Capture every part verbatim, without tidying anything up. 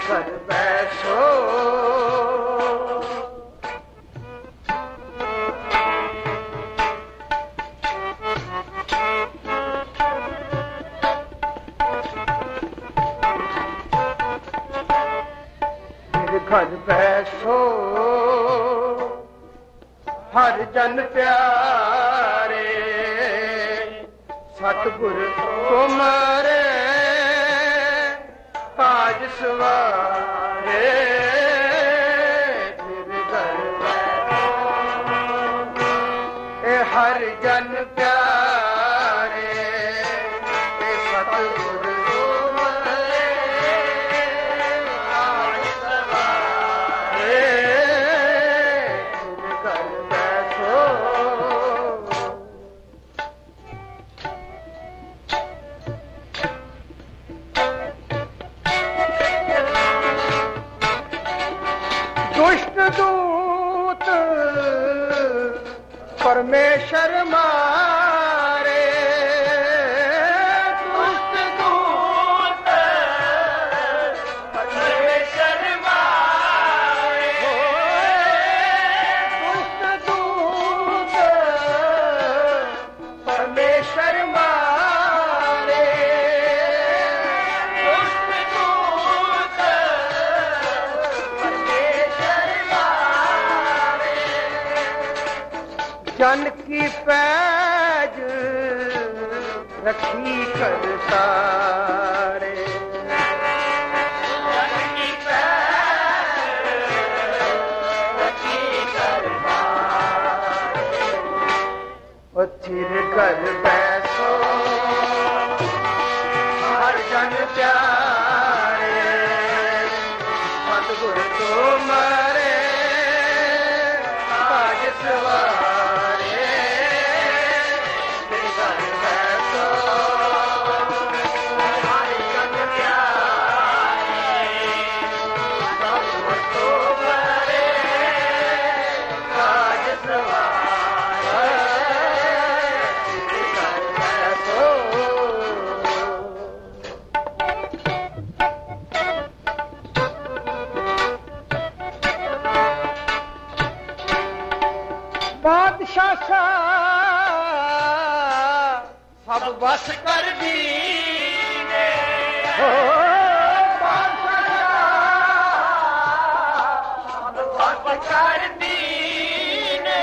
घर बैठो घर बैठो हर जन प्यारे सतगुर तुमरे काज सवारे फिर घर बैठो ए हर जन प्यारे सतगुर दूत परमेश्वर मारे दुष्ट दूत परमेश्वर मारे दुष्ट दूत परमेश्वर मारे दुष्ट दूत जन की पैज रखी करतारे जन की पैज रखी करतारे ओ थिर घर बैठो हर जन प्यारे सतगुर तुमरे काज सवारे बादशाह सब बस कर दीने हो बादशाह सब बस कर दीने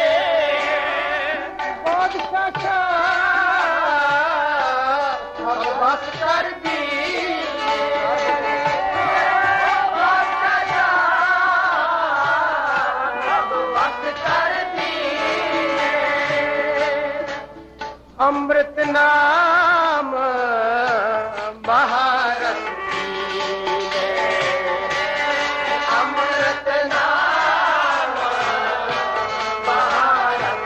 बादशाह सब बस कर अमृत नाम महारस अमृत नाम महारस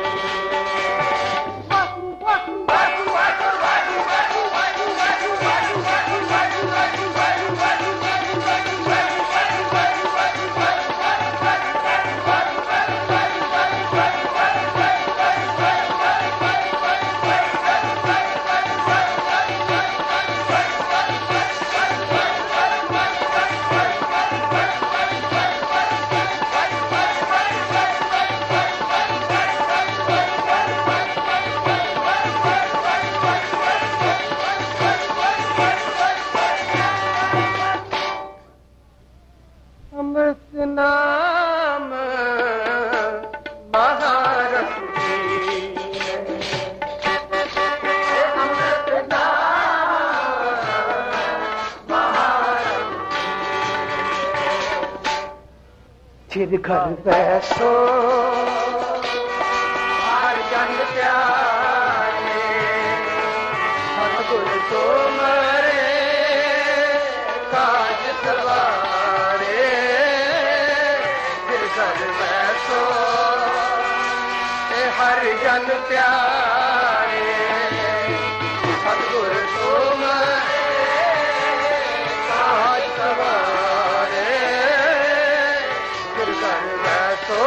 अमृत नाम महारस अमृत नाम महारस फिर घर बैठो हर जन प्यारे सतगुर तुमरे काज सवारे घर बैठो हर जन प्यारे सतगुर तुमरे काज सवारे फिर घर बैठो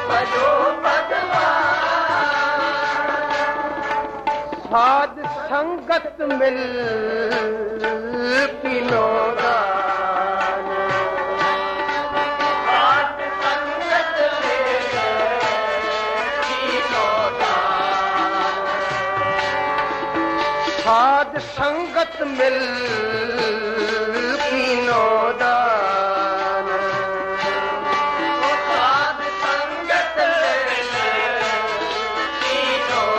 ਭਜੋ ਸਾਧ ਸੰਗਤ ਮਿਲ ਪੀਨੋ ਦਾਨ ਸਾਧ ਸੰਗਤ ਮਿਲ ਪੀਨੋ ਦਾਨ ਸਾਧ ਸੰਗਤ ਮਿਲ ਪੀਨੋ ਦਾਨ ਸਾਧ ਸੰਗਤ ਮਿਲ ਪੀਨੋ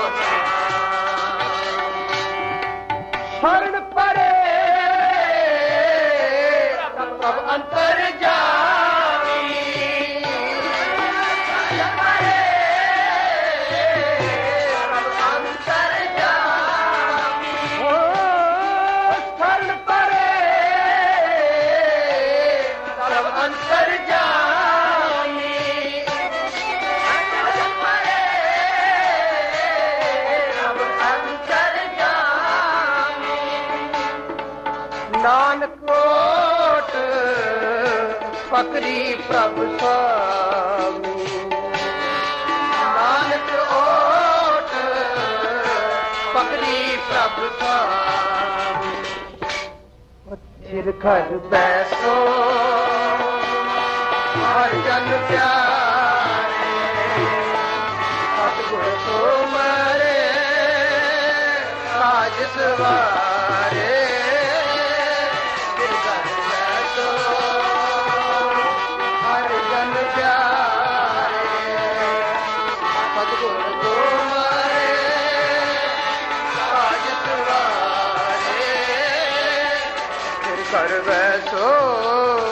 ਸ਼ਰਨ ਪਰੇ ਸਭ ਅੰਤਰ ਜਾਮੀ ਸ਼ਰਨ ਪਰੇ ਸਭ ਅੰਤਰ ਜਾਮੀ ਹੋ ਸ਼ਰਨ ਪਰੇ ਸਭ ਅੰਤਰ ਜਾਮੀ ਸ਼ਰਨ ਪਰੇ ਸਭ ਅੰਤਰ ਜਾਮੀ ਨਾਨਕ ਕੋਟ ਪਕੜੀ ਪ੍ਰਭ ਸੁਆਮੀ ਨਾਨਕ ਓਟ ਪਕੜੀ ਪ੍ਰਭ ਸੁਆਮੀ ਚਿਰ ਘਰ ਬੈਸੋ ਹਰ ਜਨ ਪਿਆਰੇ ਸਤਿਗੁਰ ਸੋ ਮਰੇ ਸਾਜ ਸਵਾਰੇ ਚਿਰ ਘਰ ਬੈਸੋ ਹਰ ਜਨ ਪਿਆਰੇ ਸਤਿਗੁਰ ਸੋ ਮਰੇ ਸਾਜ ਸਵਾਰੇ ਫਿਰ ਕਰ ਵੈਸੋ